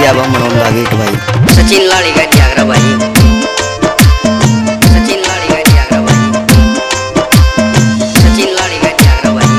सियाबा मनोंदा gate भाई। सचिन लाड़ी का जागरा भाई। सचिन लाड़ी का जागरा भाई। सचिन लाड़ी का जागरा भाई।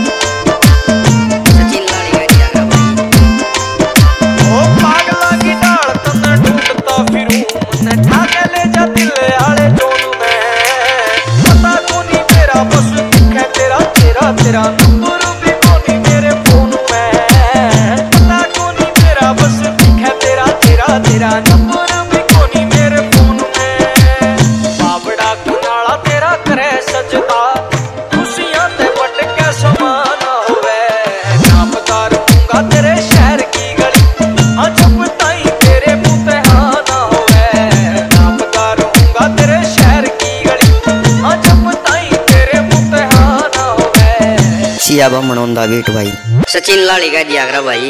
सचिन लाड़ी का जागरा भाई। ओ पागला की डाल तने ढूंढता फिरूं मने ठाके ले जा दिल आले जोन में। पता कोनी मेरा बस दिखे तेरा तेरा तेरा नंबर भी कोनी मेरे फोन में। पता कोनी मेरा बस दिखे तेरा तेरा तेरा नंबर भी कोनी मेरे फोन में। बावड़ा कुनाला तेरा करे सजदा खुशियां ते बट के समान होवे। नामदार दूंगा तेरे शहर की गली हाँ जब ताई तेरे मुँह हाँ ना होवे। नामदार दूंगा तेरे शहर की गली हाँ जब ताई तेरे मुँह हाँ ना होवे। सियाबा मनोंदा गेट भाई। सचिन लाड़ी का जागरा भाई।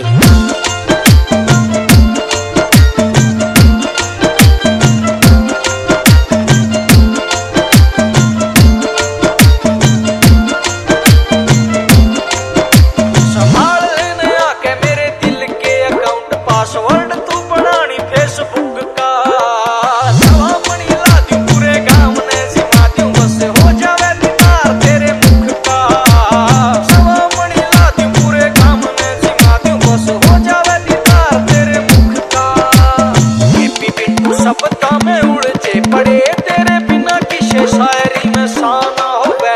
संभाल लेने आके मेरे दिल के अकाउंट पासवर्ड तू बनानी फेसबुक का। सवा मणि ला दूं पूरे गांव ने सिखा दूं बस हो जावे दीदार तेरे मुख का। सवा मणि ला दूं पूरे गांव ने सिखा दूं बस हो जावे दीदार तेरे मुख का। हैप्पी बिट्टू शब्दां में उलझे पड़े तेरे बिना किसे शायरी में शाना होवे।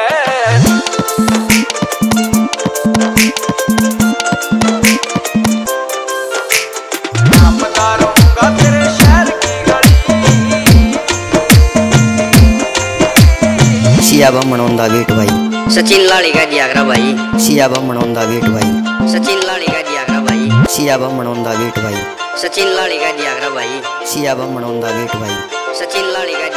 नामदार होगा तेरे शहर की गली। सियाबा मनोंदा गेट भाई। सचिन लाड़ी का जागरा भाई। सियाबा मनोंदा गेट भाई। सचिन लाड़ी का जागरा भाई। सियाबा मनोंदा गेट भाई। सचिन लाड़ी का जागरा भाई। सियाबा मनोंदा गेट भाई। सचिन लाड़ी का